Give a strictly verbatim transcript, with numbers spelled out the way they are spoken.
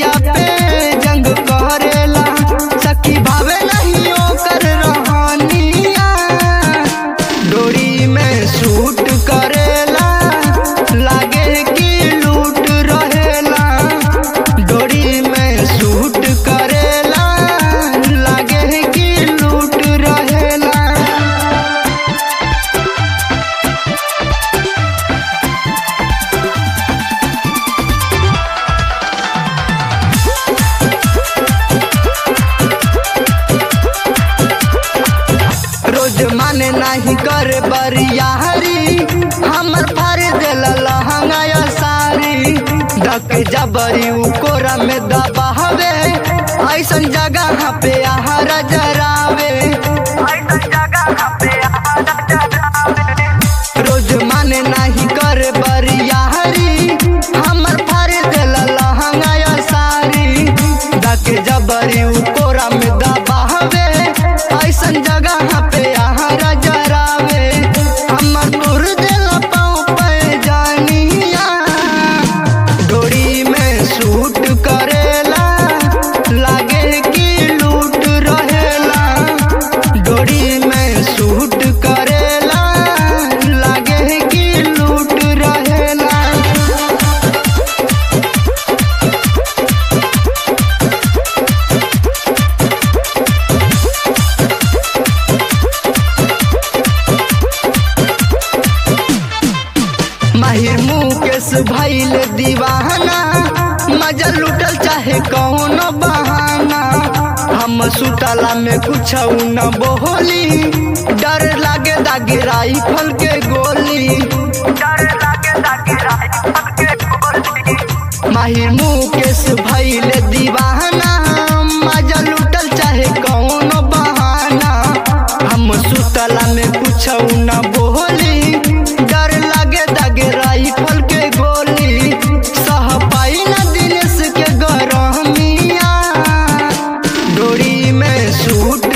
जिया पे जंग करेला सखी भावे नहीं ओकर रहनिया डोरी में सूट करेला लागे कि लूट रहेला डोरी में सूट करेला लागे कि लूट रहेला। रोज माने नहीं कर बरियारी हमर फाड़ दिल लहंगा सारी धक जबरी कोरा में दबावे ऐसन जगह पे आहार जरावे रोज माने नहीं कर बरियारी हमर फाड़ दिल लहंगा सारी धक जबरी कोरा में दबावे ऐसन जगह पे आहार जरावे हमर तुर दिल पाँव पे जानिया डोरी में सूट करेला लागे कि लूट रहेला डोरी में सूट करेला लागे कि लूट रहेला। माहिर मुकेश भइल दीवाना मजा लुटल चाहे कौनो बहाना हम सुतला में कुछ न बोली डर लागे दागे राइफल के गोली माहिर मुकेश भइल दीवाना मजा लुटल चाहे कौनो बहाना हम सुतला में कुछ न बोली डर लागे दागे राइफल के गोली सह पाई न दिनेश के गरमिया डोरी में सूट